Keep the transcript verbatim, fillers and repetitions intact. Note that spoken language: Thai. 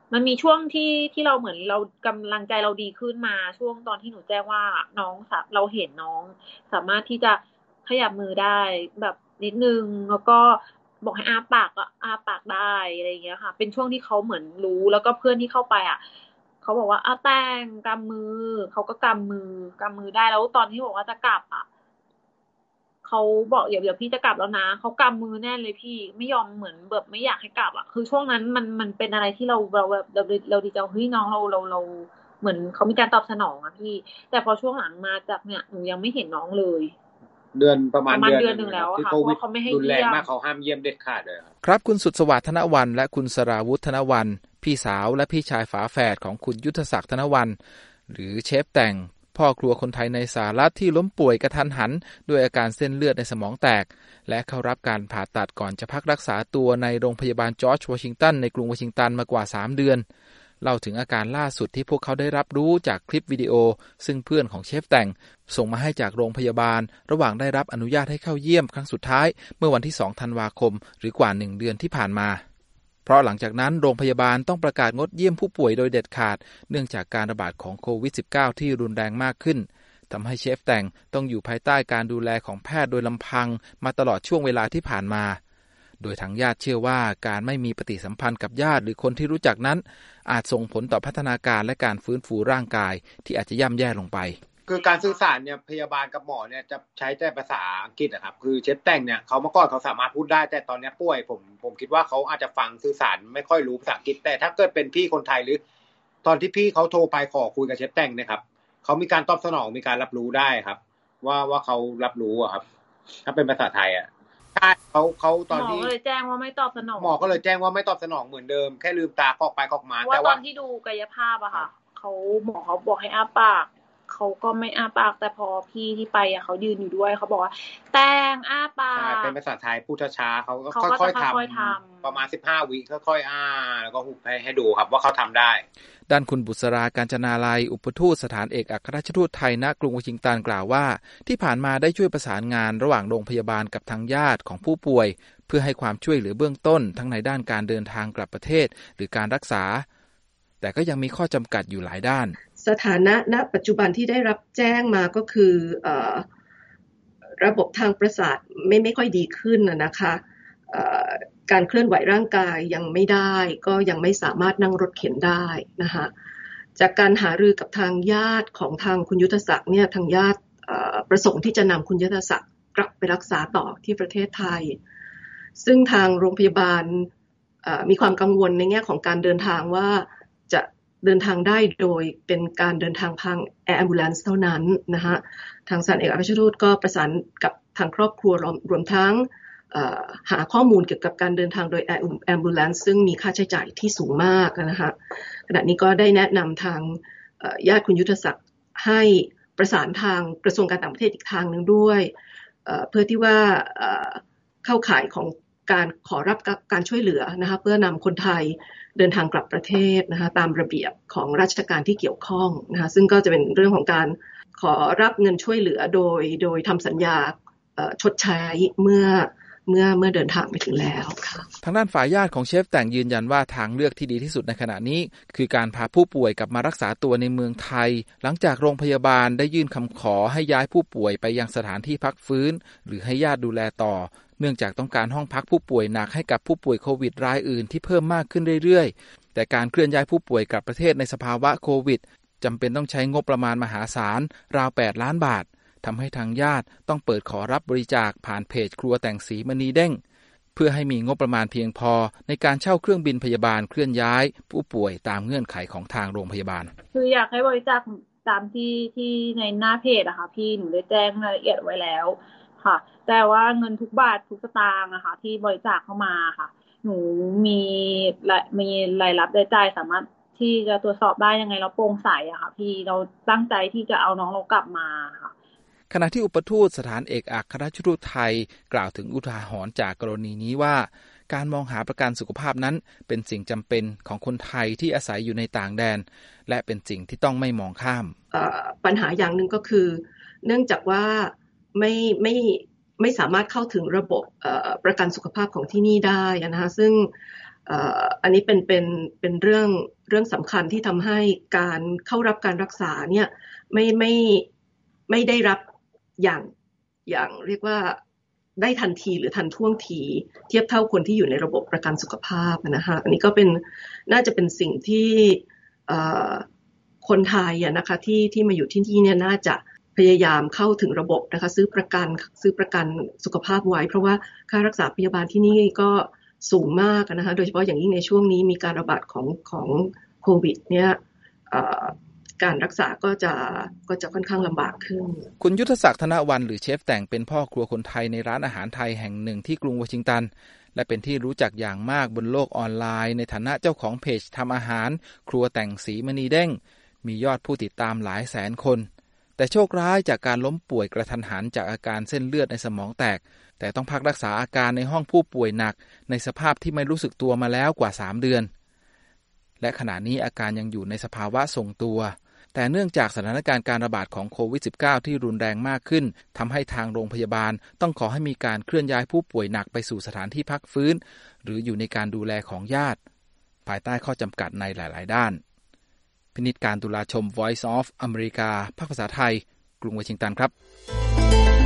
มันมีช่วงที่ที่เราเหมือนเรากำลังใจเราดีขึ้นมาช่วงตอนที่หนูแจ้งว่าน้องสะเราเห็นน้องสามารถที่จะขยับมือได้แบบนิดนึงแล้วก็บอกให้อาปากก็อาปากได้อะไรอย่างเงี้ยค่ะเป็นช่วงที่เขาเหมือนรู้แล้วก็เพื่อนที่เข้าไปอ่ะเขาบอกว่าอาแป้งกำมือเขาก็กำมือกำมือได้แล้วตอนที่บอกว่าจะกลับอ่ะ เขาบอกเดี๋ยวเดี๋ยวพี่จะกลับแล้วนะเขากำมือแน่นเลยพี่ไม่ยอมเหมือนแบบไม่อยากให้กลับอ่ะคือช่วงนั้นมันมันเป็นอะไรที่เราเราแบบเราเราดีใจเฮ้ยน้องเราเราเราเหมือนเขามีการตอบสนองอะพี่แต่พอช่วงหลังมาจากเนี่ยหนูยังไม่เห็นน้องเลยเดือนประมาณเดือนประมาณเดือหนึ่งนะครับนหนึ่งแล้วอะที่โควิดค่ะเพราะว่าเขาไม่ให้รุนแรงเยี่ยมมากเขาห้ามเยี่ยมเด็ดขาดเลยครับครับคุณสุดสวัสดิ์ธนวรรณและคุณสราวุธธนวรรณพี่สาวและพี่ชายฝาแฝดของคุณยุทธศักดิ์ธนวรรณหรือเชฟแต่งพ่อครัวคนไทยในสหรัฐที่ล้มป่วยกระทันหันด้วยอาการเส้นเลือดในสมองแตกและเข้ารับการผ่าตัดก่อนจะพักรักษาตัวในโรงพยาบาลจอร์จวอชิงตันในกรุงวอชิงตันมากว่าสามเดือนเล่าถึงอาการล่าสุดที่พวกเขาได้รับรู้จากคลิปวิดีโอซึ่งเพื่อนของเชฟแต่งส่งมาให้จากโรงพยาบาลระหว่างได้รับอนุญาตให้เข้าเยี่ยมครั้งสุดท้ายเมื่อวันที่สองธันวาคมหรือกว่าหนึ่งเดือนที่ผ่านมาเพราะหลังจากนั้นโรงพยาบาลต้องประกาศงดเยี่ยมผู้ป่วยโดยเด็ดขาดเนื่องจากการระบาดของโควิด สิบเก้า ที่รุนแรงมากขึ้นทำให้เชฟแต่งต้องอยู่ภายใต้การดูแลของแพทย์โดยลำพังมาตลอดช่วงเวลาที่ผ่านมาโดยทางญาติเชื่อว่าการไม่มีปฏิสัมพันธ์กับญาติหรือคนที่รู้จักนั้นอาจส่งผลต่อพัฒนาการและการฟื้นฟูร่างกายที่อาจจะย่ำแย่ลงไปคือการสื่อสารเนี่ยพยาบาลกับหมอเนี่ยจะใช้แต่ภาษาอังกฤษนะครับคือเชฟแต่งเนี่ยเขาเมื่อก่อนเขาสามารถพูดได้แต่ตอนนี้ป่วยผมผมคิดว่าเขาอาจจะฟังสื่อสารไม่ค่อยรู้ภาษาอังกฤษแต่ถ้าเกิดเป็นพี่คนไทยหรือตอนที่พี่เขาโทรไปขอคุยกับเชฟแต่งเนี่ยครับเขามีการตอบสนองมีการรับรู้ได้ครับว่าว่าเขารับรู้อะครับถ้าเป็นภาษาไทยอ่ะใช่เขาเขาตอนที่หมอก็เลยแจ้งว่าไม่ตอบสนองหมอก็เลยแจ้งว่าไม่ตอบสนองเหมือนเดิมแค่ลืมตาคอกไปคอกมาว่าตอนที่ดูกายภาพอะค่ะเขาหมอเขาบอกให้อ้าปากเขาก็ไม่อ้าปากแต่พอพี่ที่ไปอะเขายืนอยู่ด้วยเขาบอกว่าแต้งอ้าปากใช่เป็นภาษาไทยพูดช้าๆเขาก็ค่อยๆทำประมาณสิบห้าวิค่อยๆอ้าแล้วก็หุบให้ให้ดูครับว่าเขาทำได้ด้านคุณบุษราการจนาลัยอุปทูตสถานเอกอัครราชทูตไทยณกรุงวอชิงตันกล่าวว่าที่ผ่านมาได้ช่วยประสานงานระหว่างโรงพยาบาลกับทางญาติของผู้ป่วยเพื่อให้ความช่วยเหลือเบื้องต้นทั้งในด้านการเดินทางกลับประเทศหรือการรักษาแต่ก็ยังมีข้อจำกัดอยู่หลายด้านสถานะณปัจจุบันที่ได้รับแจ้งมาก็คือเอ่อระบบทางประสาทไม่ไม่ค่อยดีขึ้นนะคะเอ่อการเคลื่อนไหวร่างกายยังไม่ได้ก็ยังไม่สามารถนั่งรถเข็นได้นะคะจากการหารือกับทางญาติของทางคุณยุทธศักดิ์เนี่ยทางญาติประสงค์ที่จะนำคุณยุทธศักดิ์กลับไปรักษาต่อที่ประเทศไทยซึ่งทางโรงพยาบาลมีความกังวลในแง่ของการเดินทางว่าจะเดินทางได้โดยเป็นการเดินทางทาง Air Ambulance เท่านั้นนะคะทางสถานเอกอัครราชทูตก็ประสานกับทางครอบครัวรวมรวมทั้งหาข้อมูลเกี่ยวกับการเดินทางโดย Air Ambulance ซึ่งมีค่าใช้จ่ายที่สูงมากนะคะขณะนี้ก็ได้แนะนำทางญาติคุณยุทธศักดิ์ให้ประสานทางกระทรวงการต่างประเทศอีกทางหนึ่งด้วยเพื่อที่ว่าเข้าข่ายของการขอรับการช่วยเหลือนะคะเพื่อนำคนไทยเดินทางกลับประเทศนะคะตามระเบียบของราชการที่เกี่ยวข้องนะคะซึ่งก็จะเป็นเรื่องของการขอรับเงินช่วยเหลือโดยโดยทำสัญญาชดใช้เมื่อเมื่อเมื่อเดินทางไปถึงแล้วค่ะทางด้านฝ่ายญาติของเชฟแต่งยืนยันว่าทางเลือกที่ดีที่สุดในขณะนี้คือการพาผู้ป่วยกลับมารักษาตัวในเมืองไทยหลังจากโรงพยาบาลได้ยื่นคำขอให้ย้ายผู้ป่วยไปยังสถานที่พักฟื้นหรือให้ญาติดูแลต่อเนื่องจากต้องการห้องพักผู้ป่วยหนักให้กับผู้ป่วยโควิดรายอื่นที่เพิ่มมากขึ้นเรื่อยๆแต่การเคลื่อนย้ายผู้ป่วยกลับประเทศในสภาวะโควิดจำเป็นต้องใช้งบประมาณมหาศาลราวแปดล้านบาททำให้ทางญาติต้องเปิดขอรับบริจาคผ่านเพจครัวแต่งสีมณีเด้งเพื่อให้มีงบประมาณเพียงพอในการเช่าเครื่องบินพยาบาลเคลื่อนย้ายผู้ป่วยตามเงื่อนไขของทางโรงพยาบาลคืออยากให้บริจาคตามที่ที่ในหน้าเพจอะค่ะพี่หนูได้แจ้งรายละเอียดไว้แล้วค่ะแต่ว่าเงินทุกบาททุกสตางค์อะค่ะที่บริจาคเข้ามาค่ะหนูมีมีรายรับรายจ่ายสามารถที่จะตรวจสอบได้ยังไงเราโปร่งใสอะค่ะพี่เราตั้งใจที่จะเอาน้องเรากลับมาค่ะขณะที่อุปทูตสถานเอกอัครราชทูตไทยกล่าวถึงอุทาหรณ์จากกรณีนี้ว่าการมองหาประกันสุขภาพนั้นเป็นสิ่งจำเป็นของคนไทยที่อาศัยอยู่ในต่างแดนและเป็นสิ่งที่ต้องไม่มองข้ามปัญหาอย่างหนึ่งก็คือเนื่องจากว่าไม่ไม่ไม่สามารถเข้าถึงระบบประกันสุขภาพของที่นี่ได้นะคะซึ่งอันนี้เป็นเป็นเป็นเรื่องเรื่องสำคัญที่ทำให้การเข้ารับการรักษาเนี่ยไม่ไม่ไม่ได้รับอย่างอย่างเรียกว่าได้ทันทีหรือทันท่วงทีเทียบเท่าคนที่อยู่ในระบบประกันสุขภาพนะคะอันนี้ก็เป็นน่าจะเป็นสิ่งที่คนไทยนะคะที่ที่มาอยู่ที่นี่เนี่ยน่าจะพยายามเข้าถึงระบบนะคะซื้อประกันซื้อประกันสุขภาพไว้เพราะว่าค่ารักษาพยาบาลที่นี่ก็สูงมากนะคะโดยเฉพาะอย่างยิ่งในช่วงนี้มีการระบาดของของโควิดเนี่ยการรักษาก็จะก็จะค่อนข้างลำบากขึ้นคุณยุทธศักดิ์ธนวรรณหรือเชฟแต่งเป็นพ่อครัวคนไทยในร้านอาหารไทยแห่งหนึ่งที่กรุงวอชิงตันและเป็นที่รู้จักอย่างมากบนโลกออนไลน์ในฐานะเจ้าของเพจทำอาหารครัวแต่งสีมณีเด้งมียอดผู้ติดตามหลายแสนคนแต่โชคร้ายจากการล้มป่วยกระทันหันจากอาการเส้นเลือดในสมองแตกแต่ต้องพักรักษาอาการในห้องผู้ป่วยหนักในสภาพที่ไม่รู้สึกตัวมาแล้วกว่าสามเดือนและขณะนี้อาการยังอยู่ในสภาวะทรงตัวแต่เนื่องจากสถานการณ์การระบาดของโควิด สิบเก้า ที่รุนแรงมากขึ้นทำให้ทางโรงพยาบาลต้องขอให้มีการเคลื่อนย้ายผู้ป่วยหนักไปสู่สถานที่พักฟื้นหรืออยู่ในการดูแลของญาติภายใต้ข้อจำกัดในหลายๆด้านพินิจการตุลาชม Voice of America ภาคภาษาไทยกรุงวอชิงตันครับ